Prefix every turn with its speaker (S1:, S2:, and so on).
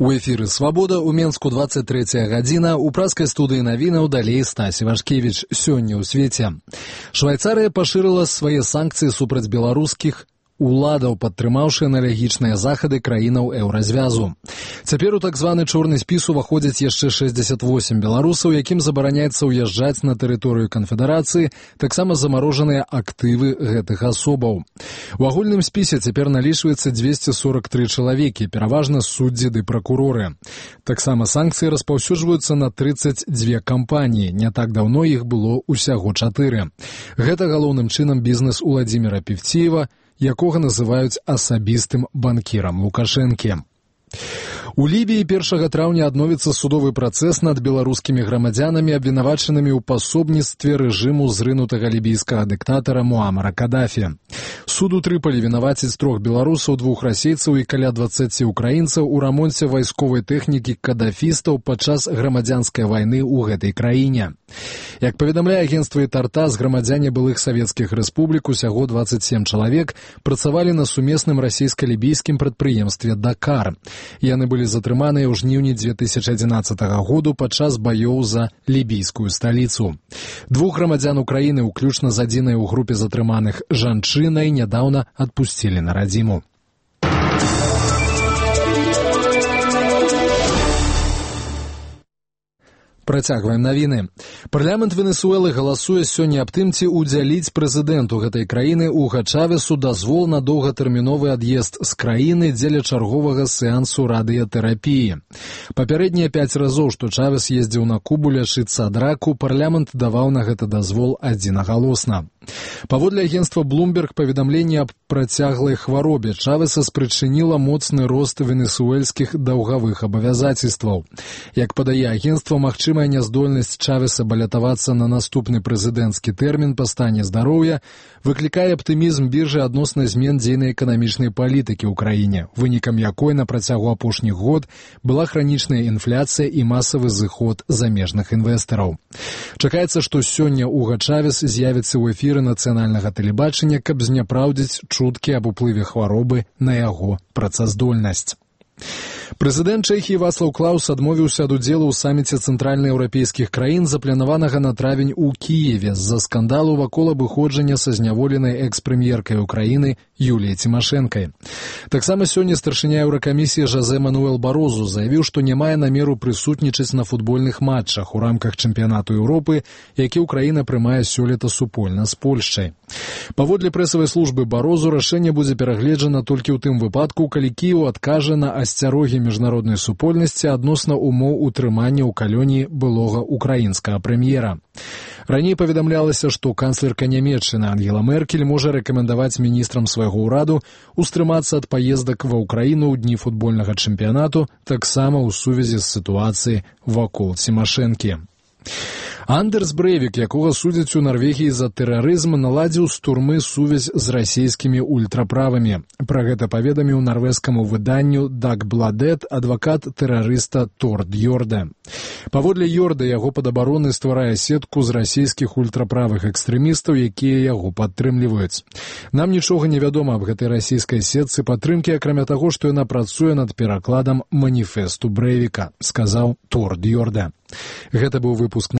S1: У эфіры «Свабода» у Менску 23 гадзіна. У праскай студыі навінаў далей Стась Івашкевіч. Сёння ў свеце. Швайцарыя пашырыла свае санкцыі супраць беларускіх уладаў, падтрымаўшы аналагічныя захады краінаў еўразвязу. Цяпер у так званы чорны спіс уваходзяць яшчэ 68 беларусаў, якім забараняецца ўязджаць на тэрыторыю канфедэрацыі, таксама замарожаныя актывы гэтых асобаў. У агульным спісе цяпер налічваецца 243 чалавекі, пераважна суддзі ды пракуроры. Таксама санкцыі распаўсюджваюцца на 32 кампаніі, не так даўно іх было ўсяго 4. Гэта галоўным чынам бізнес Уладзіміра Певціева, якога называюць асабістым банкірам Лукашэнкі. У Лібіі 1 траўня адновіцца судовы працэс над беларускімі грамадзянамі, абвінавачанымі ў пасобніцтве рэжыму зрынутага лібійскага дыктатара Муамара Кадафі. Суд у Трыполі вінаваціць 3 беларусаў, 2 расейцаў і каля 20 украінцаў у рамонце вайсковай тэхнікі кадафістаў падчас грамадзянскай вайны ў гэтай краіне. Як паведамляе агенцтва «Тартас», грамадзяне былых савецкіх рэспублік, усяго 27 чалавек, працавалі на сумесным расійска-лібійскім прадпрыемстве «Дакар». Яны былі затрыманыя ў жніўні 2011 году падчас баёў за лібійскую сталіцу. 2 грамадзян Украіны, уключна з адзінай у групе затрыманых жанчынай, нядаўна адпусцілі на радзіму. Працягваем навіны. Парламент Венесуэлы галасуе сёння аб тым, ці удзяліць прэзідэнту гэтай краіны Уга Чавесу дазвол на доўгатэрміновы ад'езд з краіны дзеля чарговага сеансу радыятэрапіі. Папярэднія 5 разоў, што Чавес ездзіў на Кубу лячыцца ад раку, парламент даваў на гэта дазвол адзінагалосна. Паводле агенцтва Bloomberg, паведамленне аб працяглай хваробе Чавеса спрычыніла моцны рост венесуэльскіх даўгавых абавязацельстваў. Як падае агенцтва, магчымая няздольнасць Чавеса балятавацца на наступны прэзідэнцкі тэрмін па стане здароўя выклікае аптымізм біржы адносна змен дзейнай эканамічнай палітыкі ў краіне, вынікам якой на працягу апошніх год была хранічная інфляцыя і масавы зыход замежных інвестараў. Чакаецца, што сёння Уга Чавес з'явіцца ў эфіры нацыянальнага тэлебачання, каб зняпраўдзіць чуткі аб уплыве хваробы на яго працаздольнасць. Прэзідэнт Чэхіі Вацлаў Клаус адмовіўся ад удзелу ў саміце цэнтральнаеўрапейскіх краін, запланаванага на травень у Кіеве з-за скандалу вакол абыходжання са зняволенай экс-прэм'еркай Украіны Юліяй Цімашэнкай. Таксама сёння старшыня Еўракамісіі Жозе Мануэл Барозу заявіў, што не мае намеру прысутнічаць на футбольных матчах у рамках чэмпіянату Еўропы, які Украіна прымае сёлета супольна з Польшчай. Паводле прэсавай службы Барозу, рашэнне будзе перагледжана толькі ў тым выпадку, калі Кіеў адкажа на асцярогі міжнароднай супольнасці адносна умоў утрымання ў калоніі былога украінскага прэм'ера. Раней паведамлялася, што канцлерка Нямецчыны Ангела Меркель можа рэкамендаваць міністрам свайго ўраду устрымацца ад паездак ва ўкраіну ў дні футбольнага чэмпіянату, таксама ў сувязі з сітуацыяй вакол Цімашэнкі. Андерс Брэйвік, якога судзяць у Нарвегіі за тэрарызм, наладзіў з турмы сувязь з расійскімі ультраправымі. Пра гэта паведаміў нарвежскаму выданню Дагбладет адвакат тэрарыста Торд Йорде. Паводле Йорда, яго падабароны стварае сетку з расійскіх ультраправых экстрэмістаў, якія яго падтрымліваюць. Нам нічога не вядома аб гэтай расійскай сетцы падтрымкі, акрамя таго, што яна працуе над перакладам маніфесту Брэйвіка, сказаў Торд Йорде. Гэта быў выпуск